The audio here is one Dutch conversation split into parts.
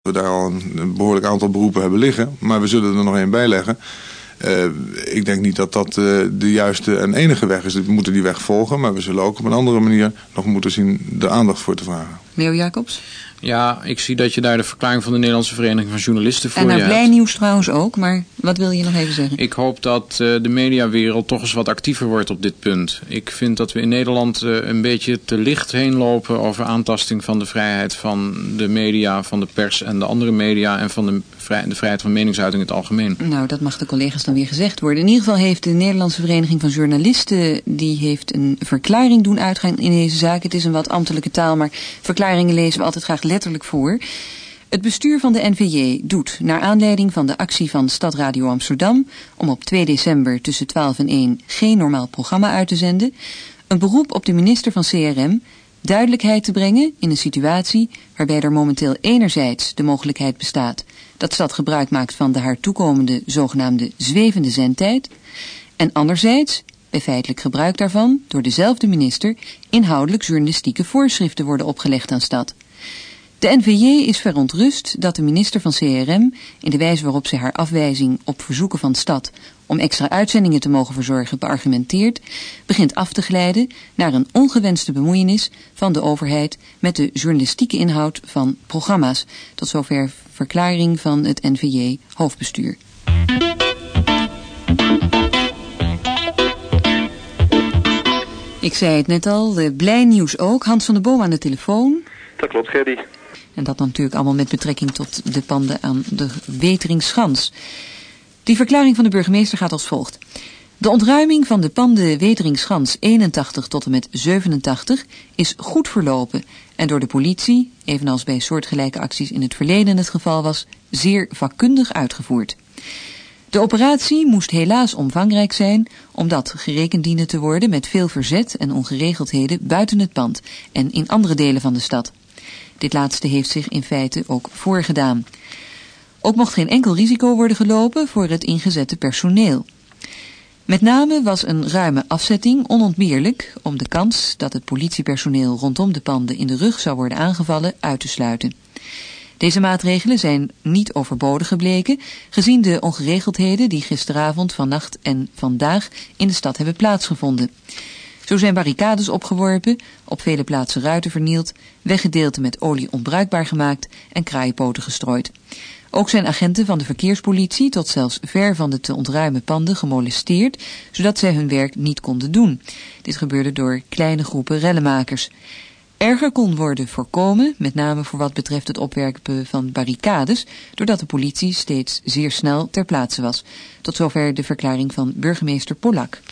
We daar al een behoorlijk aantal beroepen hebben liggen, maar we zullen er nog één bij leggen. Ik denk niet dat dat de juiste en enige weg is. We moeten die weg volgen, maar we zullen ook op een andere manier nog moeten zien de aandacht voor te vragen. Leo Jacobs? Ja, ik zie dat je daar de verklaring van de Nederlandse Vereniging van Journalisten voor je hebt. En naar Blij Nieuws trouwens ook, maar wat wil je nog even zeggen? Ik hoop dat de mediawereld toch eens wat actiever wordt op dit punt. Ik vind dat we in Nederland een beetje te licht heen lopen over aantasting van de vrijheid van de media, van de pers en de andere media en van de vrijheid van meningsuiting in het algemeen. Nou, dat mag de collega's dan weer gezegd worden. In ieder geval heeft de Nederlandse Vereniging van Journalisten, die heeft een verklaring doen uitgaan in deze zaak. Het is een wat ambtelijke taal, maar verklaringen lezen we altijd graag letterlijk voor. Het bestuur van de NVJ doet, naar aanleiding van de actie van Stadradio Amsterdam, om op 2 december tussen 12 en 1 geen normaal programma uit te zenden, een beroep op de minister van CRM duidelijkheid te brengen in een situatie waarbij er momenteel enerzijds de mogelijkheid bestaat dat Stad gebruik maakt van de haar toekomende zogenaamde zwevende zendtijd en anderzijds, bij feitelijk gebruik daarvan, door dezelfde minister inhoudelijk journalistieke voorschriften worden opgelegd aan Stad. De NVJ is verontrust dat de minister van CRM in de wijze waarop zij haar afwijzing op verzoeken van Stad om extra uitzendingen te mogen verzorgen beargumenteert, begint af te glijden naar een ongewenste bemoeienis van de overheid met de journalistieke inhoud van programma's. Tot zover verklaring van het NVJ hoofdbestuur. Ik zei het net al, Blij Nieuws ook. Hans van der Boom aan de telefoon. Dat klopt, Gerdy. En dat natuurlijk allemaal met betrekking tot de panden aan de Weteringschans. Die verklaring van de burgemeester gaat als volgt. De ontruiming van de panden Weteringschans 81 tot en met 87 is goed verlopen en door de politie, evenals bij soortgelijke acties in het verleden het geval was, zeer vakkundig uitgevoerd. De operatie moest helaas omvangrijk zijn, omdat gerekend diende te worden met veel verzet en ongeregeldheden buiten het pand en in andere delen van de stad. Dit laatste heeft zich in feite ook voorgedaan. Ook mocht geen enkel risico worden gelopen voor het ingezette personeel. Met name was een ruime afzetting onontbeerlijk om de kans dat het politiepersoneel rondom de panden in de rug zou worden aangevallen uit te sluiten. Deze maatregelen zijn niet overbodig gebleken, gezien de ongeregeldheden die gisteravond, vannacht en vandaag in de stad hebben plaatsgevonden. Zo zijn barricades opgeworpen, op vele plaatsen ruiten vernield, weggedeelten met olie onbruikbaar gemaakt en kraaienpoten gestrooid. Ook zijn agenten van de verkeerspolitie tot zelfs ver van de te ontruimen panden gemolesteerd, zodat zij hun werk niet konden doen. Dit gebeurde door kleine groepen rellenmakers. Erger kon worden voorkomen, met name voor wat betreft het opwerpen van barricades, doordat de politie steeds zeer snel ter plaatse was. Tot zover de verklaring van burgemeester Polak.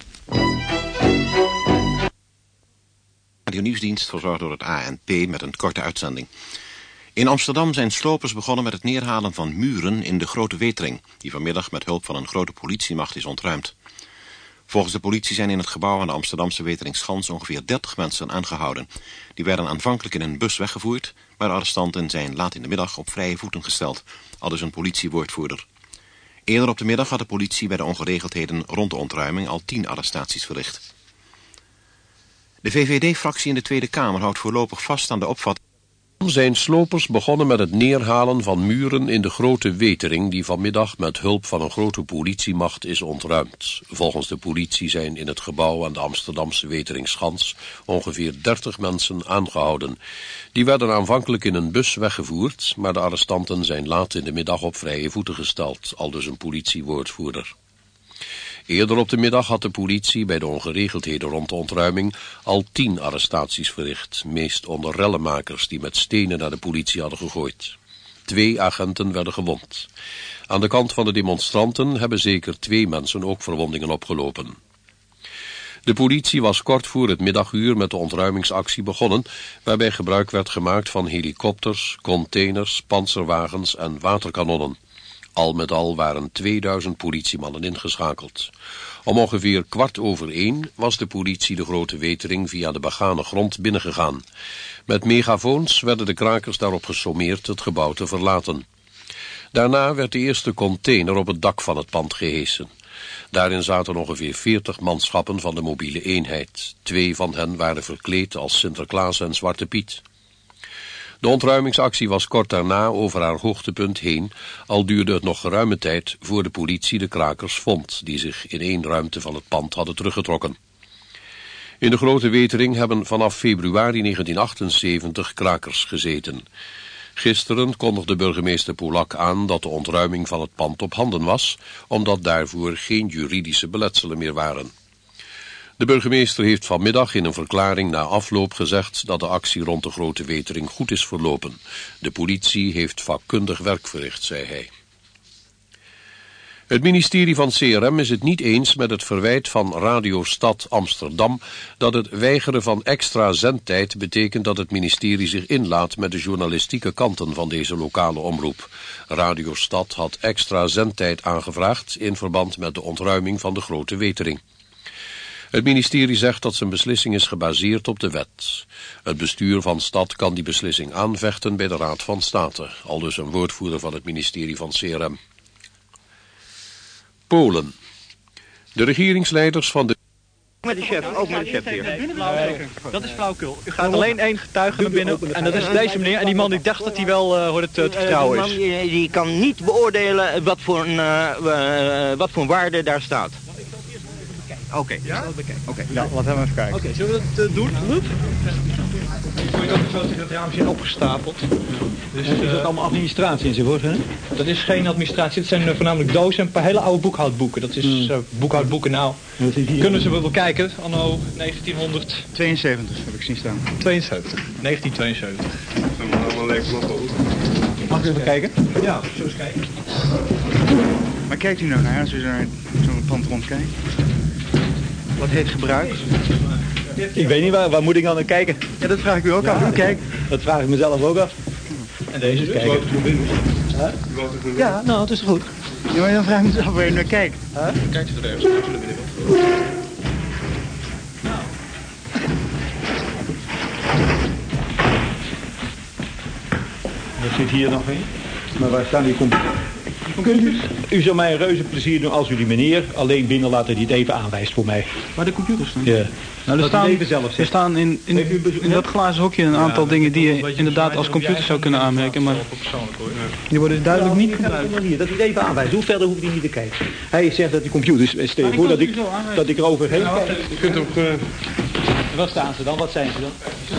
Radio Nieuwsdienst verzorgd door het ANP met een korte uitzending. In Amsterdam zijn slopers begonnen met het neerhalen van muren in de Grote Wetering, die vanmiddag met hulp van een grote politiemacht is ontruimd. Volgens de politie zijn in het gebouw aan de Amsterdamse Weteringschans ongeveer 30 mensen aangehouden. Die werden aanvankelijk in een bus weggevoerd, maar de arrestanten zijn laat in de middag op vrije voeten gesteld, aldus een politiewoordvoerder. Eerder op de middag had de politie bij de ongeregeldheden rond de ontruiming al 10 arrestaties verricht. De VVD-fractie in de Tweede Kamer houdt voorlopig vast aan de opvatting. Zijn slopers begonnen met het neerhalen van muren in de Grote Wetering, die vanmiddag met hulp van een grote politiemacht is ontruimd. Volgens de politie zijn in het gebouw aan de Amsterdamse Weteringschans ongeveer 30 mensen aangehouden. Die werden aanvankelijk in een bus weggevoerd, maar de arrestanten zijn laat in de middag op vrije voeten gesteld, aldus een politiewoordvoerder. Eerder op de middag had de politie bij de ongeregeldheden rond de ontruiming al 10 arrestaties verricht, meest onder rellenmakers die met stenen naar de politie hadden gegooid. 2 agenten werden gewond. Aan de kant van de demonstranten hebben zeker 2 mensen ook verwondingen opgelopen. De politie was kort voor het middaguur met de ontruimingsactie begonnen, waarbij gebruik werd gemaakt van helikopters, containers, pantserwagens en waterkanonnen. Al met al waren 2000 politiemannen ingeschakeld. Om ongeveer 1:15 was de politie de Grote Wetering via de begane grond binnengegaan. Met megafoons werden de krakers daarop gesommeerd het gebouw te verlaten. Daarna werd de eerste container op het dak van het pand gehesen. Daarin zaten ongeveer 40 manschappen van de mobiele eenheid. 2 van hen waren verkleed als Sinterklaas en Zwarte Piet. De ontruimingsactie was kort daarna over haar hoogtepunt heen, al duurde het nog geruime tijd voor de politie de krakers vond, die zich in één ruimte van het pand hadden teruggetrokken. In de Grote Wetering hebben vanaf februari 1978 krakers gezeten. Gisteren kondigde burgemeester Polak aan dat de ontruiming van het pand op handen was, omdat daarvoor geen juridische beletselen meer waren. De burgemeester heeft vanmiddag in een verklaring na afloop gezegd dat de actie rond de Grote Wetering goed is verlopen. De politie heeft vakkundig werk verricht, zei hij. Het ministerie van CRM is het niet eens met het verwijt van Radio Stad Amsterdam dat het weigeren van extra zendtijd betekent dat het ministerie zich inlaat met de journalistieke kanten van deze lokale omroep. Radio Stad had extra zendtijd aangevraagd in verband met de ontruiming van de Grote Wetering. Het ministerie zegt dat zijn beslissing is gebaseerd op de wet. Het bestuur van Stad kan die beslissing aanvechten bij de Raad van State, aldus een woordvoerder van het ministerie van CRM. Polen. De regeringsleiders van de... Met de chef, ook met de chef hier. Dat is flauwekul. U gaat alleen één getuige naar binnen en dat is deze meneer. En die man, ik dacht dat hij wel te vertrouwen is. Die man die kan niet beoordelen wat voor een waarde daar staat. Oké. Ja? Oké. Ja, laten we even kijken. Oké, zullen we dat doen? Kun je ook zo zeggen dat raampjes zijn opgestapeld. Dus, is dat allemaal administratie enzovoort, hè? Dat is geen administratie, het zijn voornamelijk dozen en een paar hele oude boekhoudboeken. Dat is boekhoudboeken nou. Kunnen ze wel kijken, anno 1972 heb ik zien staan. 1972. Mag ik even kijken? Ja, zullen we eens kijken. Maar kijkt u nou naar als u naar zo'n pand rondkijkt? Wat heet gebruik? Ik weet niet, waar moet ik dan naar kijken? Ja, dat vraag ik u ook af. U kijkt. Dat vraag ik mezelf ook af. En deze is kijken. Ja, nou, het is goed. Ja, maar dan vraag ik me af waar je naar kijkt. Kijkt u er ergens naar binnen? Er zit hier nog een. Maar waar staan die computers? U zou mij een reuze plezier doen als u die meneer alleen binnen laten die het even aanwijst voor mij. Waar de computers staan? Ja. Nou, er staan in dat glazen hokje een aantal dingen die je inderdaad als computer zou kunnen aanmerken, maar die worden duidelijk niet gebruikt. Dat hij het even aanwijst. Hoe verder hoeft hij niet te kijken. Hij zegt dat die computers, stel je voor dat ik er overheen kijk. Je kunt ook... Wat staan ze dan? Wat zijn ze dan?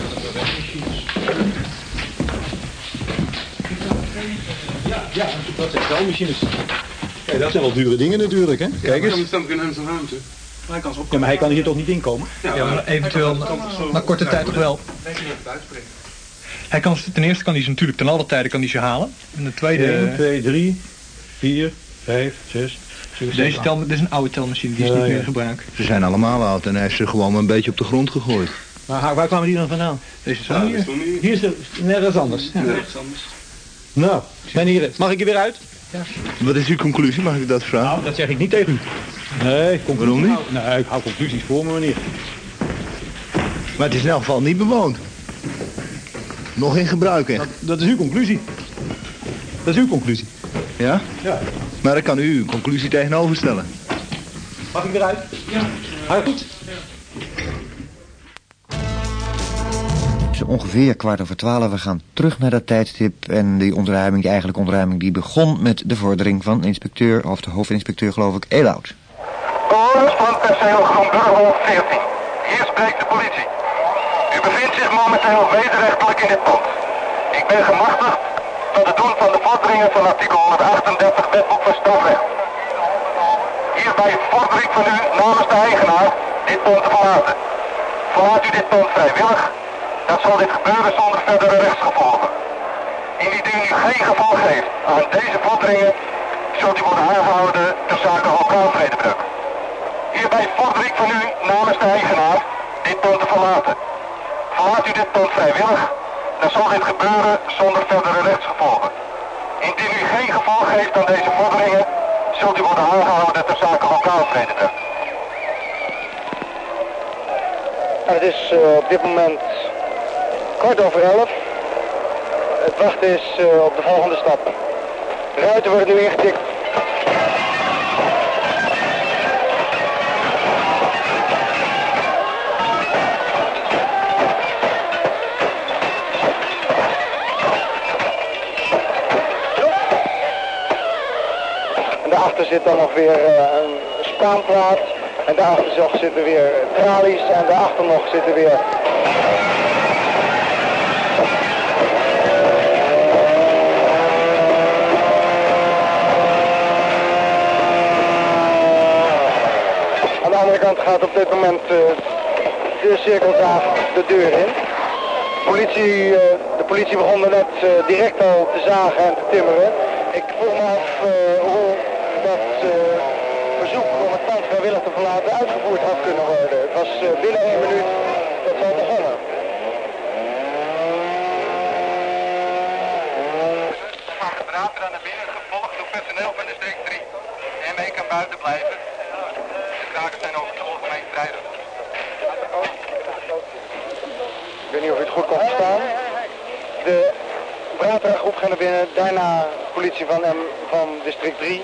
Ja, dat zijn telmachines. Kijk, dat zijn wel dure dingen natuurlijk, hè? Kijk eens. Dan staat in hem zijn ruimte. Ja, maar hij kan hier toch niet inkomen? Ja, maar eventueel na korte tijd toch wel. Hij kan, ten eerste kan hij ze natuurlijk ten alle tijde kan hij ze halen. En de tweede... 1, 2, 3, 4, 5, 6... Dit is een oude telmachine, die is niet meer gebruikt. Ze zijn allemaal oud en hij heeft ze gewoon een beetje op de grond gegooid. Maar waar kwamen die dan vandaan? Deze zo hier. Hier is er nergens anders. Ja. Nergens anders. Nou, meneer, mag ik er weer uit? Ja. Wat is uw conclusie, mag ik dat vragen? Nou, dat zeg ik niet tegen u. Nee, waarom niet? Nee, ik hou conclusies voor me, meneer. Maar het is in elk geval niet bewoond. Nog in gebruik, hè? Dat is uw conclusie. Dat is uw conclusie. Ja? Ja. Maar dan kan u uw conclusie tegenover stellen. Mag ik eruit? Ja. Heel goed. Ongeveer 11:15. We gaan terug naar dat tijdstip en die ontruiming, die eigenlijke ontruiming, die begon met de vordering van inspecteur, of de hoofdinspecteur geloof ik, Elout. Bewoners van perceel Groenburgerhof 14. Hier spreekt de politie. U bevindt zich momenteel wederrechtelijk in dit pand. Ik ben gemachtigd tot het doen van de vorderingen van artikel 138 wetboek van strafrecht. Hierbij vorder ik van u namens de eigenaar dit pand te verlaten. Verlaat u dit pand vrijwillig, dan zal dit gebeuren zonder verdere rechtsgevolgen. Indien u geen gevolg geeft aan deze vorderingen, zult u worden aangehouden ter zake lokaal vredebreuk. Hierbij vorder ik van u namens de eigenaar dit pand te verlaten. Verlaat u dit pand vrijwillig, dan zal dit gebeuren zonder verdere rechtsgevolgen. Indien u geen gevolg geeft aan deze vorderingen, zult u worden aangehouden ter zake lokaal vredebreuk. Het is op dit moment 11:15. Het wachten is op de volgende stap. Ruiten worden nu ingetikt. daarachter zit dan nog weer een spaanplaat. En daarachter nog zitten weer tralies. En daarachter nog zitten weer... Aan de andere kant gaat op dit moment de cirkelzaag de deur in. De politie begon er net direct al te zagen en te timmeren. Ik vroeg me af hoe dat verzoek om het pand vrijwillig te verlaten uitgevoerd had kunnen worden. Het was binnen 1 minuut dat ze al begonnen. We gaan het water aan de binnen, gevolgd door personeel van district 3. De ME kan buiten blijven. De krakers zijn over het algemeen vrijdag. Ik weet niet of u het goed kon verstaan. De Bratra-groep gaat naar binnen, daarna politie van district 3.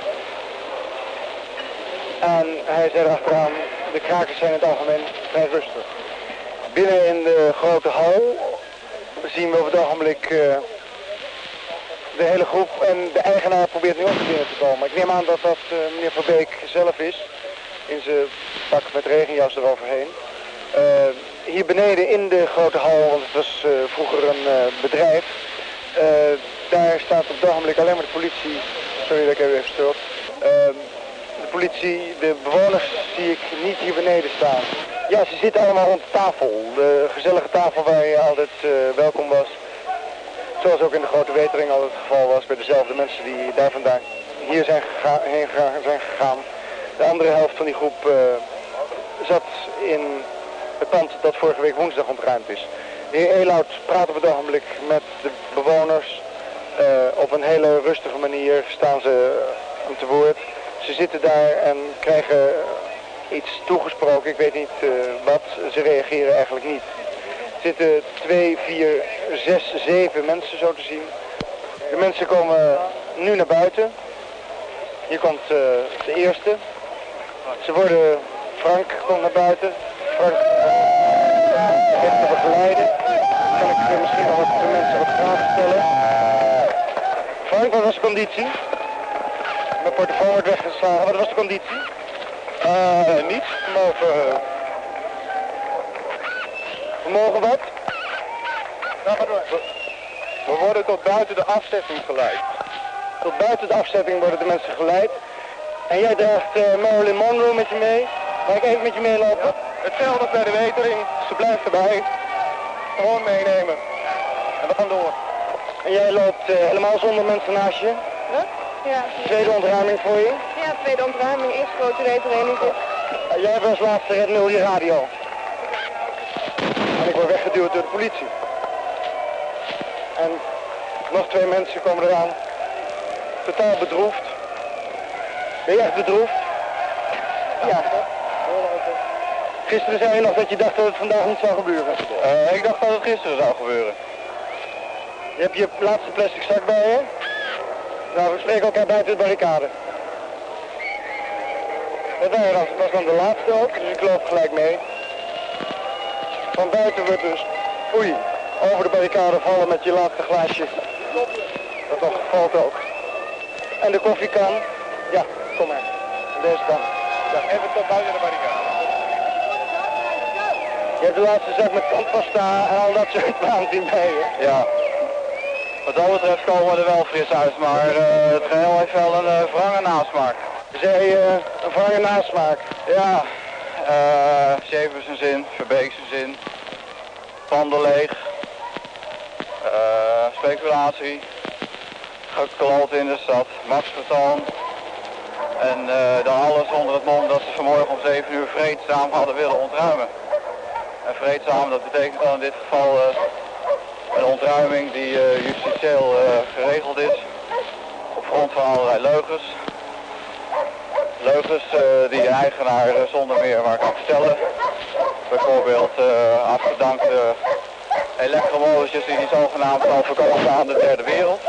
En hij zei erachteraan, de krakers zijn in het algemeen vrij rustig. Binnen in de grote hal zien we op het ogenblik de hele groep en de eigenaar probeert nu ook naar binnen te komen. Ik neem aan dat dat meneer Verbeek zelf is, in zijn pak met regenjas eroverheen. Hier beneden in de grote hal, want het was vroeger een bedrijf, daar staat op het ogenblik alleen maar de politie. Sorry dat ik even stoor. De politie, de bewoners zie ik niet hier beneden staan. Ja, ze zitten allemaal rond de tafel. De gezellige tafel waar je altijd welkom was. Zoals ook in de Grote Wetering al het geval was bij dezelfde mensen die daar vandaan hier zijn gegaan. De andere helft van die groep zat in het pand dat vorige week woensdag ontruimd is. De heer Elout praat op het ogenblik met de bewoners. Op een hele rustige manier staan ze hem te woord. Ze zitten daar en krijgen iets toegesproken. Ik weet niet wat. Ze reageren eigenlijk niet. Er zitten 2, 4, 6, 7 mensen zo te zien. De mensen komen nu naar buiten. Hier komt de eerste. Frank komt naar buiten. Frank begint te begeleiden. Kan ik misschien nog wat de mensen wat vragen stellen. Frank, wat was de conditie? Mijn portofoon wordt weggeslagen. Wat was de conditie? Niets. Vermogen wat? We worden tot buiten de afzetting geleid. Tot buiten de afzetting worden de mensen geleid. En jij draagt Marilyn Monroe met je mee. Mag ik even met je meelopen? Hetzelfde bij de wetering. Ze blijft erbij. Gewoon meenemen. En we gaan door. En jij loopt helemaal zonder mensen naast je? Wat? Ja. Tweede ontruiming voor je? Ja, tweede ontruiming. Eerst grote wetering. Jij hebt als laatste Red 0 je radio. En ik word weggeduwd door de politie. En nog 2 mensen komen eraan. Totaal bedroefd. Ben je echt bedroefd? Ja. Gisteren zei je nog dat je dacht dat het vandaag niet zou gebeuren. Ik dacht dat het gisteren zou gebeuren. Je hebt je laatste plastic zak bij je. Nou, we spreken elkaar buiten de barricade. Dat was dan de laatste ook, dus ik loop gelijk mee. Van buiten wordt dus, over de barricade vallen met je laatste glaasje. Dat nog valt ook. En de koffiekan, ja, kom maar. Aan deze kant. Ja, even tot buiten de barricade. Je hebt de laatste zak met tandpasta en al dat soort waanzin bij je. Ja. Wat dat betreft komen we er wel fris uit, maar het geheel heeft wel een wrange nasmaak. Zei een wrange nasmaak? Ja. Zeven zijn zin, Verbeek zijn zin. Panden leeg. Speculatie. Gekloot in de stad. Machtsvertoon. En dan alles onder het mom dat ze vanmorgen om 7 uur vreedzaam hadden willen ontruimen. En vreedzaam, dat betekent dan in dit geval een ontruiming die justitieel geregeld is. Op grond van allerlei leugens. Leugens die de eigenaar zonder meer maar kan vertellen. Bijvoorbeeld afgedankte elektromolentjes die hij zogenaamd al verkopen aan de derde wereld.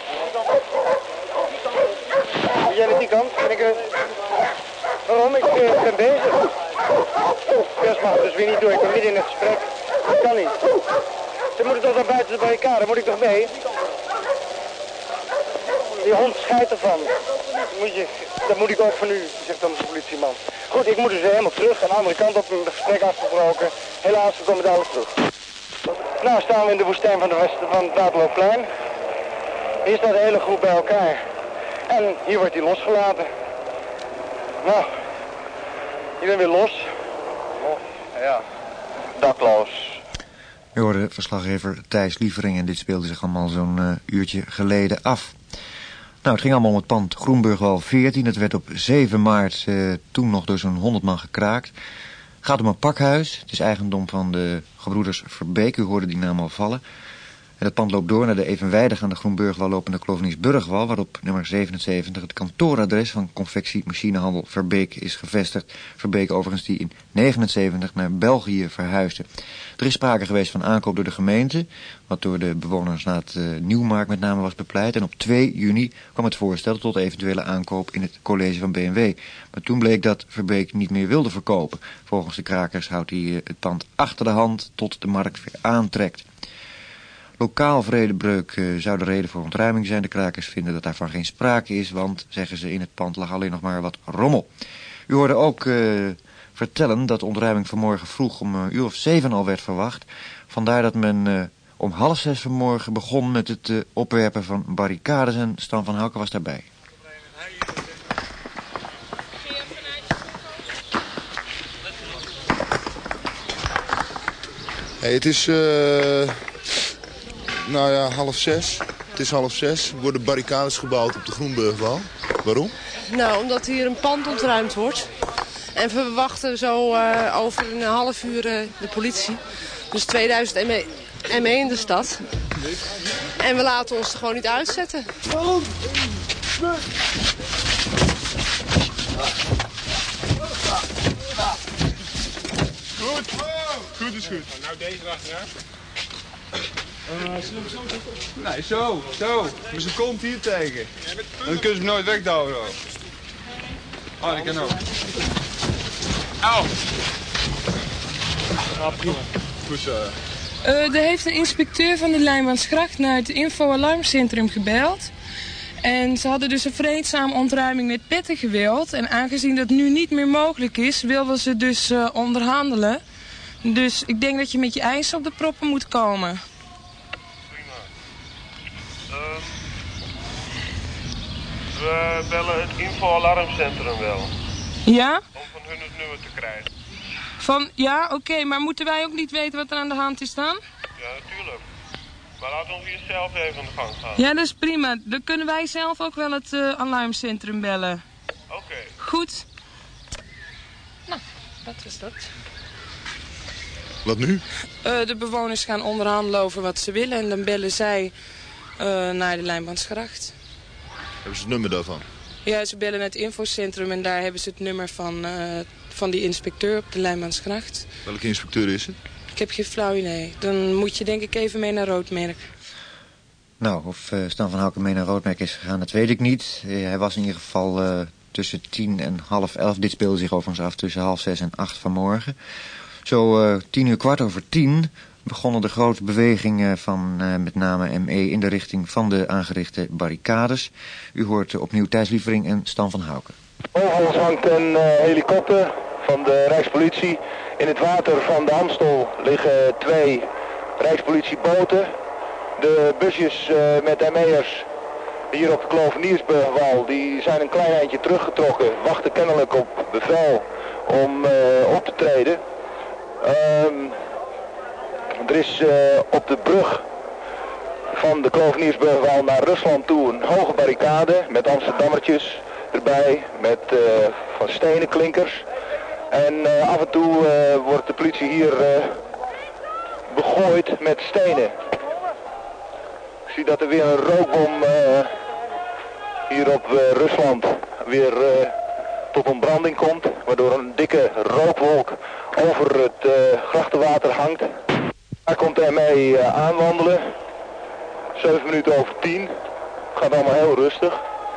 Jij met die kant? Waarom? Ik ben bezig. Best mag dus weer niet door. Ik ben midden in het gesprek. Dat kan niet. Ze moeten toch naar buiten de barricade. Moet ik toch mee? Die hond scheidt ervan. Dat moet ik ook van u, zegt dan de politieman. Goed, ik moet dus helemaal terug. Aan de andere kant op een gesprek afgebroken. Helaas, we komen dadelijk terug. Nou staan we in de woestijn van het Waterloopplein. Hier staat de hele groep bij elkaar. En hier wordt hij losgelaten. Nou, je bent weer los. Ja, dakloos. We hoorden verslaggever Thijs Lievering en dit speelde zich allemaal zo'n uurtje geleden af. Nou, het ging allemaal om het pand Groenburgwal 14. Het werd op 7 maart toen nog door zo'n 100 man gekraakt. Het gaat om een pakhuis. Het is eigendom van de gebroeders Verbeek. U hoorde die naam al vallen. En het pand loopt door naar de evenwijdig aan de Groenburgwal lopende Kloveniesburgwal, waarop nummer 77 het kantooradres van confectiemachinehandel Verbeek is gevestigd. Verbeek overigens die in 79 naar België verhuisde. Er is sprake geweest van aankoop door de gemeente, wat door de bewoners na het Nieuwmarkt met name was bepleit. En op 2 juni kwam het voorstel tot eventuele aankoop in het college van BMW. Maar toen bleek dat Verbeek niet meer wilde verkopen. Volgens de krakers houdt hij het pand achter de hand tot de markt weer aantrekt. Lokaal vredebreuk zou de reden voor ontruiming zijn. De krakers vinden dat daarvan geen sprake is, want, zeggen ze, in het pand lag alleen nog maar wat rommel. U hoorde ook vertellen dat de ontruiming vanmorgen vroeg om 7:00 al werd verwacht. Vandaar dat men om 5:30 vanmorgen begon met het opwerpen van barricades en Stan van Hauke was daarbij. Hey, het is 5:30. Het is 5:30. Er worden barricades gebouwd op de Groenburgwal. Waarom? Nou, omdat hier een pand ontruimd wordt. En we verwachten zo over een half uur de politie. Dus 2000 ME in de stad. En we laten ons er gewoon niet uitzetten. Goed. Goed is goed. Nou deze erachteraan. Nee, zo. Maar ze komt hier tegen. Dan kunnen ze me nooit wegdouwen. Oh, ik kan ook. Auw. Goed zo. Er heeft een inspecteur van de Lijnbaansgracht naar het info-alarmcentrum gebeld. En ze hadden dus een vreedzame ontruiming met petten gewild. En aangezien dat nu niet meer mogelijk is, wilden ze dus onderhandelen. Dus ik denk dat je met je eisen op de proppen moet komen. We bellen het info-alarmcentrum wel. Ja? Om van hun het nummer te krijgen. Ja, oké, maar moeten wij ook niet weten wat er aan de hand is dan? Ja, natuurlijk. Maar laten we ons hier zelf even aan de gang gaan. Ja, dat is prima. Dan kunnen wij zelf ook wel het alarmcentrum bellen. Oké. Goed. Nou, dat is dat. Wat nu? De bewoners gaan onderhandelen over wat ze willen en dan bellen zij naar de Lijnbaansgracht. Hebben ze het nummer daarvan? Ja, ze bellen het infocentrum en daar hebben ze het nummer van die inspecteur op de Lijnbaansgracht. Welke inspecteur is het? Ik heb geen flauw idee. Dan moet je denk ik even mee naar Roodmerk. Nou, of Stan van Hauke mee naar Roodmerk is gegaan, dat weet ik niet. Hij was in ieder geval tussen 10 en 10:30. Dit speelde zich overigens af tussen 5:30 en 8 vanmorgen. Zo 10:15 begonnen de grote bewegingen van met name ME in de richting van de aangerichte barricades. U hoort opnieuw Thijs Lievering en Stan van Hauke. Boven ons hangt een helikopter van de Rijkspolitie. In het water van de Amstel liggen 2 Rijkspolitieboten. De busjes met ME'ers hier op de Kloveniersburgwal, die zijn een klein eindje teruggetrokken. Wachten kennelijk op bevel om op te treden. Er is op de brug van de Kloveniersburgwal naar Rusland toe een hoge barricade met Amsterdammertjes erbij, met van stenen klinkers. En af en toe wordt de politie hier begooid met stenen. Ik zie dat er weer een rookbom hier op Rusland weer tot ontbranding komt, waardoor een dikke rookwolk over het grachtenwater hangt. Daar komt hij mee aanwandelen. 10:07. Gaat allemaal heel rustig.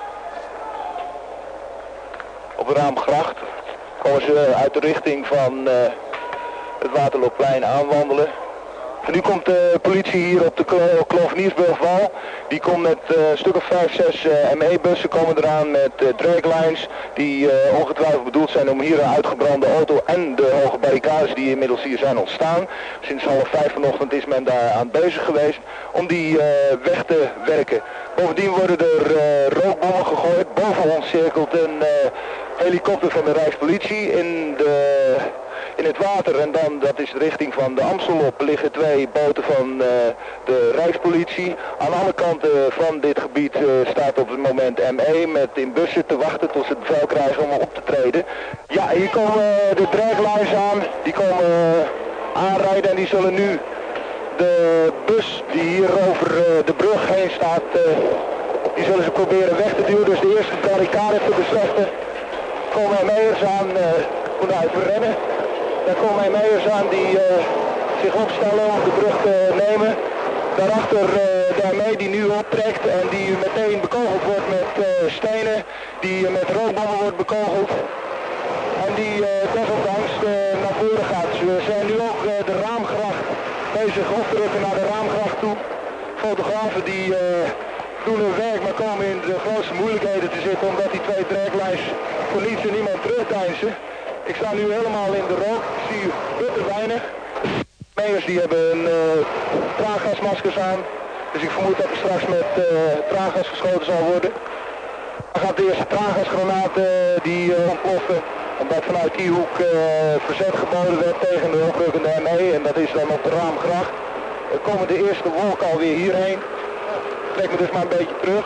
Op de Raamgracht komen ze uit de richting van het Waterloopplein aanwandelen. En nu komt de politie hier op de Kloveniersburgwal. Die komt met een stuk of 5, 6 ME-bussen komen eraan met draglines. Die ongetwijfeld bedoeld zijn om hier een uitgebrande auto en de hoge barricades die inmiddels hier zijn ontstaan. Sinds 4:30 vanochtend is men daar aan bezig geweest om die weg te werken. Bovendien worden er rookbommen gegooid. Boven ons cirkelt een helikopter van de Rijkspolitie in het water. En dan, dat is de richting van de Amstel op, liggen 2 boten van de Rijkspolitie. Aan alle kanten van dit gebied staat op het moment ME met in bussen te wachten tot ze het bevel krijgen om op te treden. Ja, hier komen de draglines aan. Die komen aanrijden en die zullen nu de bus die hier over de brug heen staat, die zullen ze proberen weg te duwen. Dus de eerste barricade te beslechten. Er komen ME'ers aan, vanuit rennen. Daar komen ME'ers aan die zich opstellen om de brug te nemen. Daarachter de ME die nu optrekt en die meteen bekogeld wordt met stenen. Die met rookbommen wordt bekogeld. En die desondanks naar voren gaat. We zijn nu ook de Raamgracht bezig op te rukken naar de Raamgracht toe. Fotografen die doen hun werk, maar komen in de grootste moeilijkheden te zitten omdat die 2 draglines voor niets en niemand terugdeinzen. Ik sta nu helemaal in de rook, ik zie bitter weinig. ME'ers die hebben traangasmaskers aan, dus ik vermoed dat er straks met traangas geschoten zal worden. Dan gaat de eerste traangasgranaat die ontploffen, omdat vanuit die hoek verzet geboden werd tegen de oprukkende ME en dat is dan op de Raamgracht. Er komen de eerste wolken alweer hierheen. Ik trek me dus maar een beetje terug.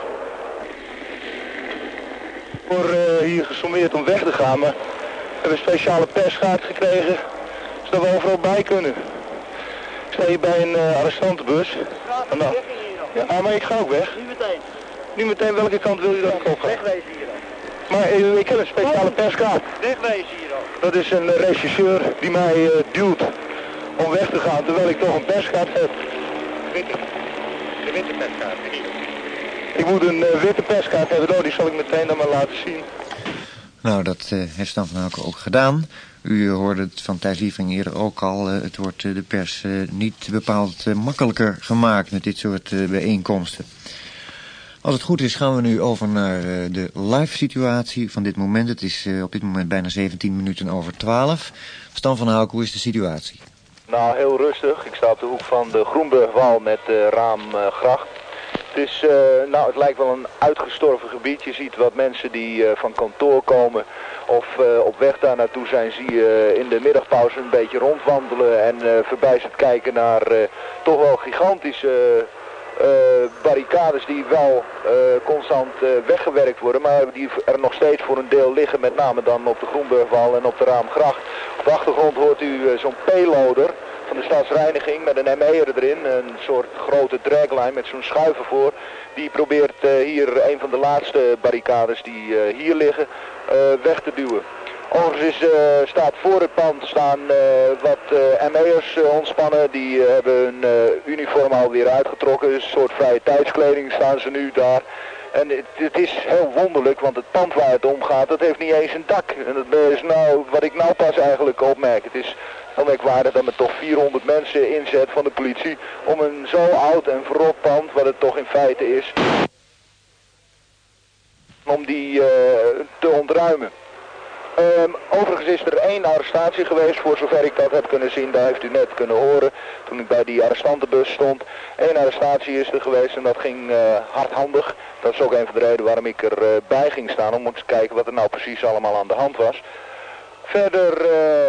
Ik word hier gesommeerd om weg te gaan, maar we hebben een speciale perskaart gekregen, zodat we overal bij kunnen. Ik sta hier bij een arrestantenbus. Ja, maar ik ga ook weg. Nu meteen. Nu meteen, welke kant wil u dat ik op ga? Wegwezen hier dan. Maar ik heb een speciale perskaart. Wegwezen hier dan. Dat is een regisseur die mij duwt om weg te gaan, terwijl ik toch een perskaart heb. De witte perskaart, hier. Ik moet een witte perskaart hebben, die zal ik meteen dan maar laten zien. Nou, dat heeft Stan van Hauke ook gedaan. U hoorde het van Thijs Lievering eerder ook al. Het wordt de pers niet bepaald makkelijker gemaakt met dit soort bijeenkomsten. Als het goed is gaan we nu over naar de live situatie van dit moment. Het is op dit moment bijna 17 minuten over 12. Stan van Hauke, hoe is de situatie? Nou, heel rustig. Ik sta op de hoek van de Groenburgwal met Raamgracht. Het lijkt wel een uitgestorven gebied. Je ziet wat mensen die van kantoor komen of op weg daar naartoe zijn, zie je in de middagpauze een beetje rondwandelen en verbijsterd kijken naar toch wel gigantische barricades die wel constant weggewerkt worden, maar die er nog steeds voor een deel liggen, met name dan op de Groenburgwal en op de Raamgracht. Op de achtergrond hoort u zo'n payloader van de stadsreiniging met een ME'er erin, een soort grote dragline met zo'n schuiven voor. Die probeert hier een van de laatste barricades die hier liggen weg te duwen. Overigens staat voor het pand staan wat ME'ers ontspannen. Die hebben hun uniform alweer uitgetrokken. Dus een soort vrije tijdskleding staan ze nu daar. En het is heel wonderlijk, want het pand waar het om gaat, dat heeft niet eens een dak. En dat is nou wat ik nou pas eigenlijk opmerk. Het is heel merkwaardig dat men toch 400 mensen inzet van de politie om een zo oud en verrot pand, wat het toch in feite is, om die te ontruimen. Overigens is er 1 arrestatie geweest, voor zover ik dat heb kunnen zien. Dat heeft u net kunnen horen toen ik bij die arrestantenbus stond. 1 arrestatie is er geweest en dat ging hardhandig. Dat is ook een van de redenen waarom ik erbij ging staan, om te kijken wat er nou precies allemaal aan de hand was. Verder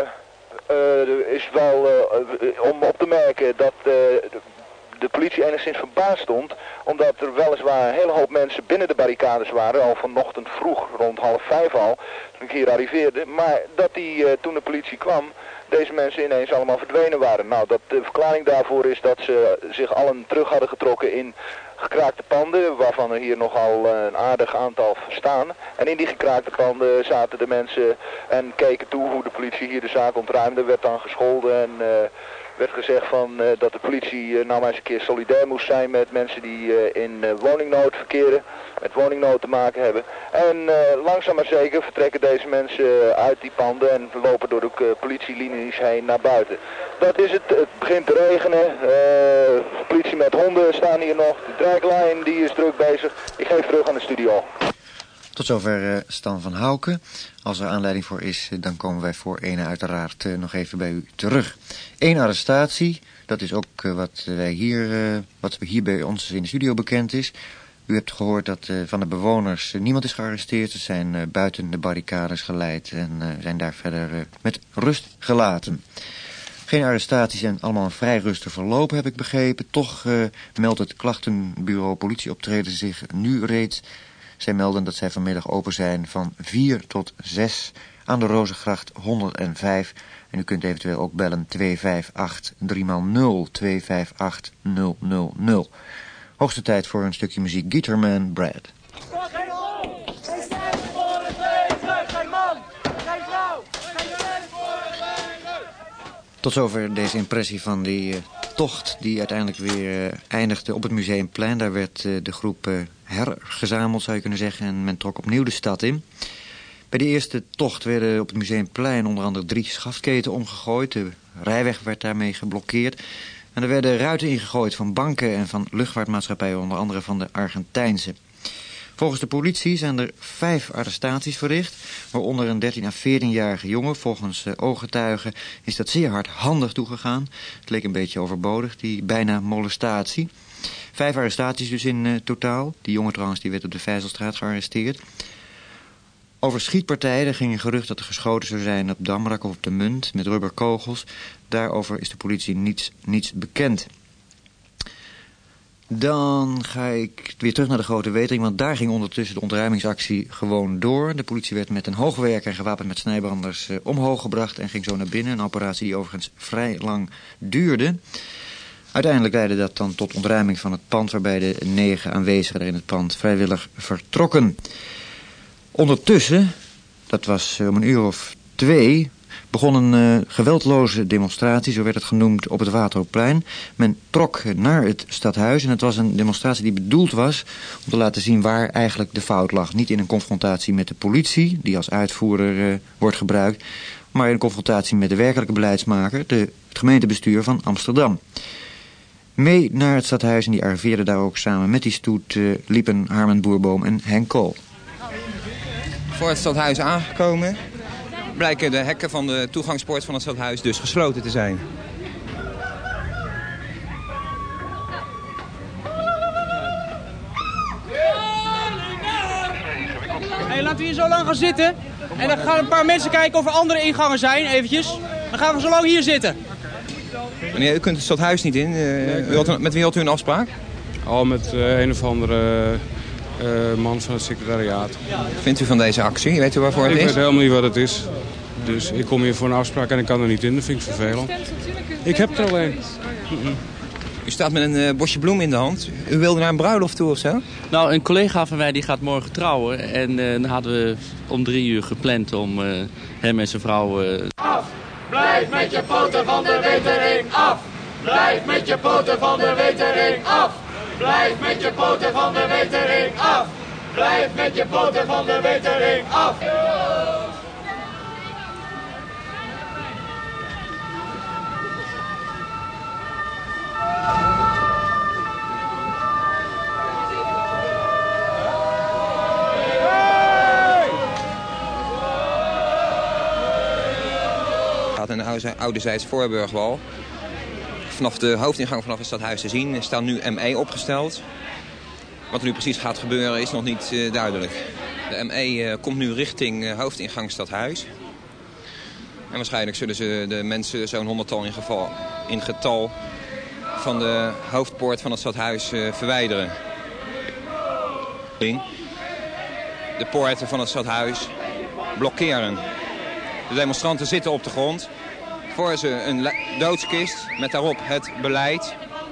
is wel om op te merken dat de politie enigszins verbaasd stond, omdat er weliswaar een hele hoop mensen binnen de barricades waren, al vanochtend vroeg, rond 4:30 al, toen ik hier arriveerde, maar dat toen de politie kwam, deze mensen ineens allemaal verdwenen waren. Nou, de verklaring daarvoor is dat ze zich allen terug hadden getrokken in gekraakte panden, waarvan er hier nogal een aardig aantal staan. En in die gekraakte panden zaten de mensen en keken toe hoe de politie hier de zaak ontruimde, werd dan gescholden en werd gezegd dat de politie nou maar eens een keer solidair moest zijn met mensen die in woningnood verkeren, met woningnood te maken hebben. En langzaam maar zeker vertrekken deze mensen uit die panden en lopen door de politielinies heen naar buiten. Dat is het. Het begint te regenen. Politie met honden staan hier nog. De draglijn die is druk bezig. Ik geef terug aan de studio. Tot zover Stan van Houken. Als er aanleiding voor is, dan komen wij voor ene uiteraard nog even bij u terug. 1 arrestatie, dat is ook wat hier bij ons in de studio bekend is. U hebt gehoord dat van de bewoners niemand is gearresteerd. Ze zijn buiten de barricades geleid en zijn daar verder met rust gelaten. Geen arrestaties en allemaal een vrij rustig verloop, heb ik begrepen. Toch meldt het klachtenbureau politieoptreden zich nu reeds. Zij melden dat zij vanmiddag open zijn van 4 tot 6 aan de Rozengracht 105. En u kunt eventueel ook bellen 258 3x0, 258 000. Hoogste tijd voor een stukje muziek. Guitarman Brad. Tot zover deze impressie van die tocht die uiteindelijk weer eindigde op het Museumplein. Daar werd de groep hergezameld, zou je kunnen zeggen, en men trok opnieuw de stad in. Bij de eerste tocht werden op het Museumplein onder andere 3 schaftketen omgegooid. De rijweg werd daarmee geblokkeerd. En er werden ruiten ingegooid van banken en van luchtvaartmaatschappijen, onder andere van de Argentijnse. Volgens de politie zijn er 5 arrestaties verricht, waaronder een 13 à 14-jarige jongen. Volgens ooggetuigen is dat zeer hardhandig toegegaan. Het leek een beetje overbodig, die bijna molestatie. 5 arrestaties dus in totaal. Die jongen trouwens die werd op de Vijzelstraat gearresteerd. Over schietpartijen, er ging een gerucht dat er geschoten zou zijn op Damrak of op de Munt met rubberkogels. Daarover is de politie niets bekend. Dan ga ik weer terug naar de Grote Wetering, want daar ging ondertussen de ontruimingsactie gewoon door. De politie werd met een hoogwerker en gewapend met snijbranders omhoog gebracht en ging zo naar binnen. Een operatie die overigens vrij lang duurde. Uiteindelijk leidde dat dan tot ontruiming van het pand, waarbij de 9 aanwezigen er in het pand vrijwillig vertrokken. Ondertussen, dat was om 2:00, begon een geweldloze demonstratie, zo werd het genoemd, op het Waterloopplein. Men trok naar het stadhuis en het was een demonstratie die bedoeld was om te laten zien waar eigenlijk de fout lag. Niet in een confrontatie met de politie, die als uitvoerder wordt gebruikt, maar in een confrontatie met de werkelijke beleidsmaker, het gemeentebestuur van Amsterdam. Mee naar het stadhuis en die arriveerden daar ook samen met die stoet liepen Harmen Boerboom en Henk Kool. Voor het stadhuis aangekomen blijken de hekken van de toegangspoort van het stadhuis dus gesloten te zijn. Hey, laten we hier zo lang gaan zitten. En dan gaan een paar mensen kijken of er andere ingangen zijn, eventjes. Dan gaan we zo lang hier zitten. Meneer, u kunt het stadhuis niet in. Met wie had u een afspraak? Met een of andere man van het secretariaat. Wat vindt u van deze actie? Weet u waarvoor het is? Ik weet helemaal niet wat het is. Dus ik kom hier voor een afspraak en ik kan er niet in. Dat vind ik vervelend. Ik heb er alleen. U staat met een bosje bloem in de hand. U wilde naar een bruiloft toe of zo? Nou, een collega van mij die gaat morgen trouwen. En dan hadden we om 3:00 gepland om hem en zijn vrouw... Af! Blijf met je poten van de wetering af! Blijf met je poten van de wetering af! Blijf met je poten van de wetering af! Blijf met je poten van de wetering af! Een ouderzijds Voorburgwal. Vanaf de hoofdingang vanaf het stadhuis te zien staan nu ME opgesteld. Wat er nu precies gaat gebeuren is nog niet duidelijk. De ME komt nu richting hoofdingang stadhuis. En waarschijnlijk zullen ze de mensen, zo'n 100-tal in getal, van de hoofdpoort van het stadhuis verwijderen. De poorten van het stadhuis blokkeren. De demonstranten zitten op de grond. Voor ze een doodskist met daarop het beleid.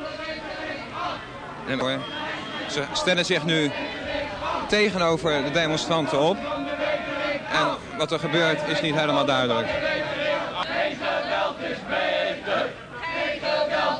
Ze stellen zich nu tegenover de demonstranten op. En wat er gebeurt is niet helemaal duidelijk. Geen geweld is beter. Geen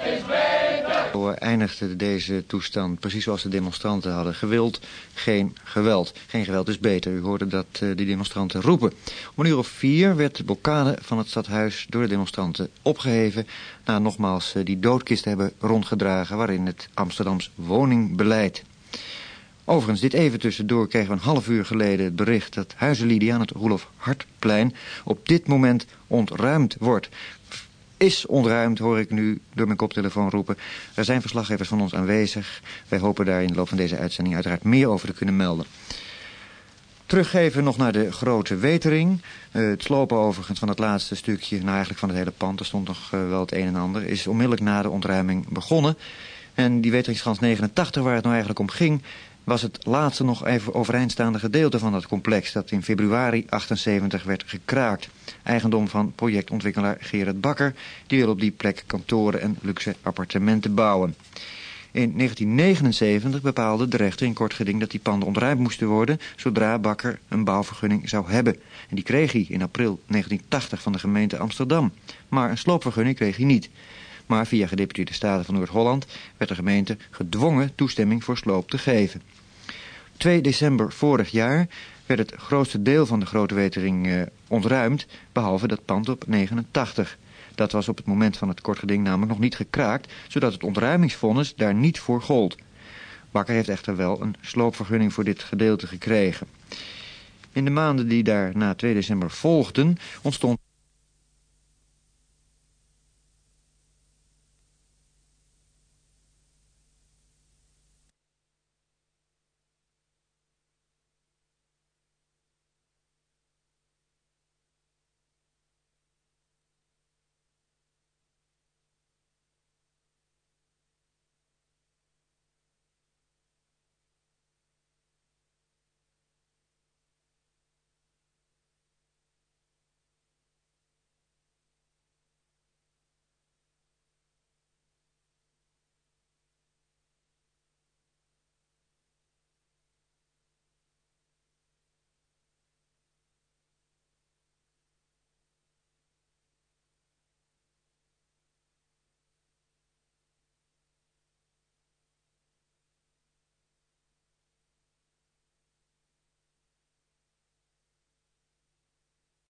Eindigde deze toestand precies zoals de demonstranten hadden gewild. Geen geweld. Geen geweld is beter. U hoorde dat die demonstranten roepen. Om 4:00 werd de blokkade van het stadhuis door de demonstranten opgeheven. Na nogmaals die doodkist te hebben rondgedragen waarin het Amsterdams woningbeleid. Overigens, dit even tussendoor kregen we een half uur geleden het bericht dat Huize Lydia aan het Roelof Hartplein op dit moment ontruimd wordt. Is ontruimd, hoor ik nu door mijn koptelefoon roepen. Er zijn verslaggevers van ons aanwezig. Wij hopen daar in de loop van deze uitzending uiteraard meer over te kunnen melden. Teruggeven nog naar de Grote Wetering. Het slopen overigens van het laatste stukje, nou eigenlijk van het hele pand, er stond nog wel het een en ander, is onmiddellijk na de ontruiming begonnen. En die Weteringsschans 89, waar het nou eigenlijk om ging, was het laatste nog even overeindstaande gedeelte van dat complex dat in februari 78 werd gekraakt. Eigendom van projectontwikkelaar Gerard Bakker, die wil op die plek kantoren en luxe appartementen bouwen. In 1979 bepaalde de rechter in kort geding dat die panden ontruimd moesten worden zodra Bakker een bouwvergunning zou hebben. En die kreeg hij in april 1980 van de gemeente Amsterdam. Maar een sloopvergunning kreeg hij niet. Maar via gedeputeerde staten van Noord-Holland werd de gemeente gedwongen toestemming voor sloop te geven. 2 december vorig jaar werd het grootste deel van de Grote Wetering ontruimd, behalve dat pand op 89. Dat was op het moment van het kortgeding namelijk nog niet gekraakt, zodat het ontruimingsvonnis daar niet voor gold. Bakker heeft echter wel een sloopvergunning voor dit gedeelte gekregen. In de maanden die daar na 2 december volgden ontstond